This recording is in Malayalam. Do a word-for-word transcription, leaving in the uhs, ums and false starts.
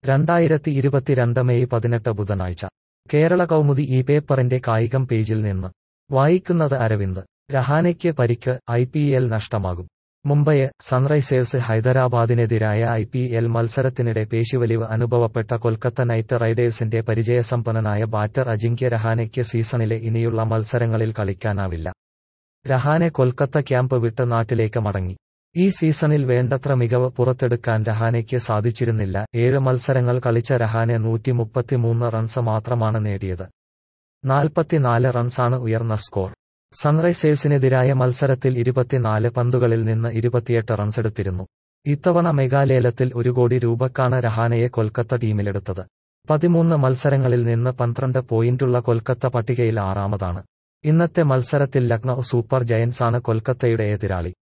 രണ്ടായിരത്തി ഇരുപത്തിരണ്ട് മെയ് പതിനെട്ട് ബുധനാഴ്ച കേരള കൗമുദി ഈ പേപ്പറിന്റെ കായികം പേജിൽ നിന്ന് വായിക്കുന്നത് അരവിന്ദ്. രഹാനെയ്ക്ക് പരിക്ക്, ഐ പി എൽ നഷ്ടമാകും. മുംബൈ സൺറൈസേഴ്സ് ഹൈദരാബാദിനെതിരായ ഐ പി എൽ മത്സരത്തിനിടെ പേശിവലിവ് അനുഭവപ്പെട്ട കൊൽക്കത്ത നൈറ്റ് റൈഡേഴ്സിന്റെ പരിചയസമ്പന്നനായ ബാറ്റർ അജിങ്ക്യ രഹാനെയ്ക്ക് സീസണിലെ ഇനിയുള്ള മത്സരങ്ങളിൽ കളിക്കാനാവില്ല. രഹാനെ കൊൽക്കത്ത ക്യാമ്പ് വിട്ട് നാട്ടിലേക്ക് മടങ്ങി. ഈ സീസണിൽ വേണ്ടത്ര മികവ് പുറത്തെടുക്കാൻ രഹാനെയ്ക്ക് സാധിച്ചിരുന്നില്ല. ഏഴ് മത്സരങ്ങൾ കളിച്ച രഹാനെ നൂറ്റി മുപ്പത്തിമൂന്ന് റൺസ് മാത്രമാണ് നേടിയത്. നാൽപ്പത്തിനാല് റൺസാണ് ഉയർന്ന സ്കോർ. സൺറൈസേഴ്സിനെതിരായ മത്സരത്തിൽ ഇരുപത്തിനാല് പന്തുകളിൽ നിന്ന് ഇരുപത്തിയെട്ട് റൺസെടുത്തിരുന്നു. ഇത്തവണ മെഗാലേലത്തിൽ ഒരു കോടി രൂപക്കാണ് രഹാനെയെ കൊൽക്കത്ത ടീമിലെടുത്തത്. പതിമൂന്ന് മത്സരങ്ങളിൽ നിന്ന് പന്ത്രണ്ട് പോയിന്റുള്ള കൊൽക്കത്ത പട്ടികയിൽ ആറാമതാണ്. ഇന്നത്തെ മത്സരത്തിൽ ലക്നൌ സൂപ്പർ ജയന്റ്സാണ് കൊൽക്കത്തയുടെ എതിരാളി.